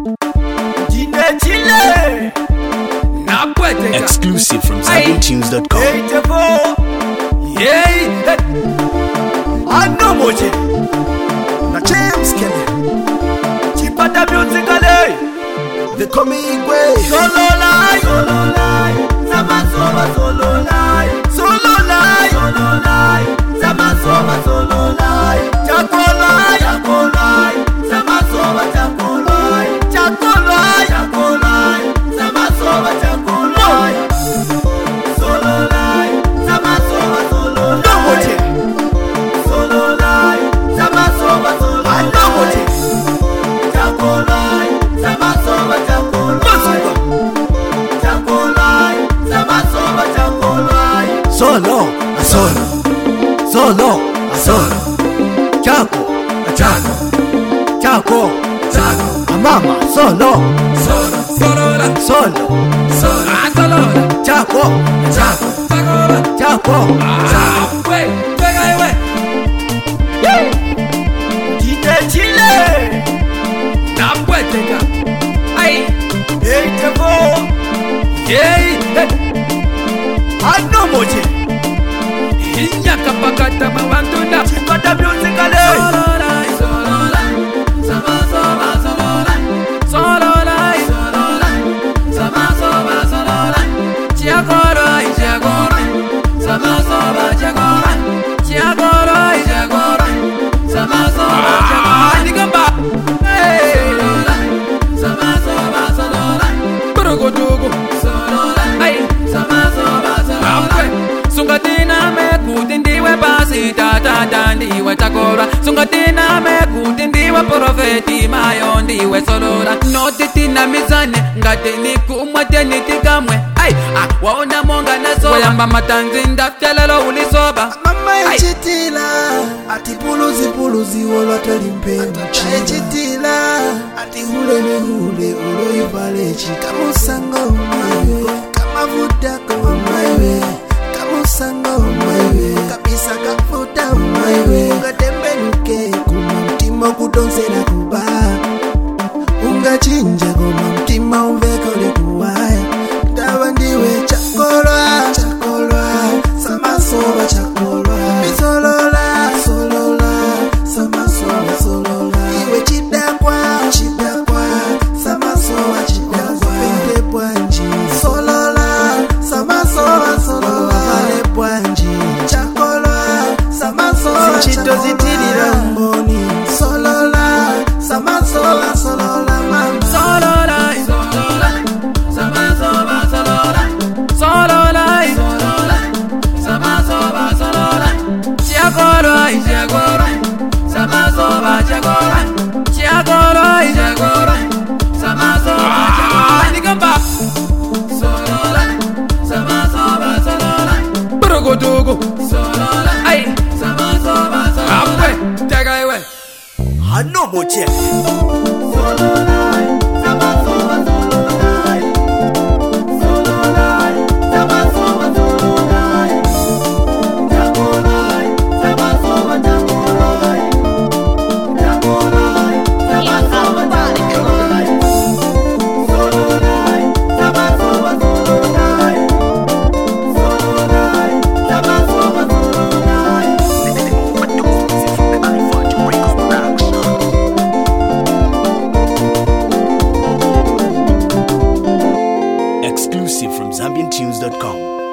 Exclusive from ZambianTunes.com. Yeah, I know moje. Na James Kelly. Chipata musically. They call me Igwe. Solo lie, Sama soba solo lie. Solo lie, Sama soba solo lie. Chako lie, Sama soba chako lie. Chako lie, Sama soba chako lie. Solo lie, Sama soba solo lie. Solo lie, Sama soba solo lie. Chako lie, Sama soba chako lie. Chako lie, Sama soba chako lie. Solo, a solo. Solo, a solo. Chako, a chako. Chako, chako. A mama, solo. Solo, solo, solo. Solo, chako, chako. Chako, chako. Chile, na pueteka. Ay, chako. Ano moje. Inyaka pakata mawantunda. Chipata musically. Solo lie, Sama soba solo lie. Solo lie, Sama soba solo lie. Chako lie, Sama soba chako lie. Chako lie, Sama soba chako lie. Nigamba. Solo lie, Sama soba solo lie. Burugudugu. Solo lie, ay, Sama soba solo lie. Sungatina mekutindiwe basi tata ndiwe takora. Sungatina mekutindiwe profeti mayo ndiwe solora. Notitina mizane ngateni kumwateni tikamwe. Ay, waona monga naso wayamba matanzi ndaftelelo ulisoba. Mama echitila ati puluzi wolwatalimpenda echitila ati hule uloivalechi kamusanga umaiwe kamavuta kwa umaiwe kamusanga umaiwe kabisa kafuta umaiwe ungatembenuke kuma mtima kudonsera kuba ungachinja kuma mtima umvekole kuwaya ndaba ndiwe chakolwa Sama soba chakolwa Solola, Sama soba solola Iwe chidakwa, Sama soba chidakwa Pende bwanji Solola, Sama soba solola Vale bwanji Chakolwa, Sama soba chito zitilira mboni Solola, Sama soba solola mama Solola, Sama soba solola. Solola, Sama soba solola. Chakoro, Sama soba chakoro. Chakoro, Sama soba chakoro. Nigamba. Solola, Sama soba solola. Burugudugu. Solola, ay, Sama soba solola. Apwe, jaga iwe. Ano moche. Solola, Sama soba solola. Solola, Sama soba solola. Chakoro, Sama soba chakoro. Chakoro, Sama soba chakoro. Solola, Sama soba solola. Solola, Sama soba solola. Exclusive from ZambianTunes.com.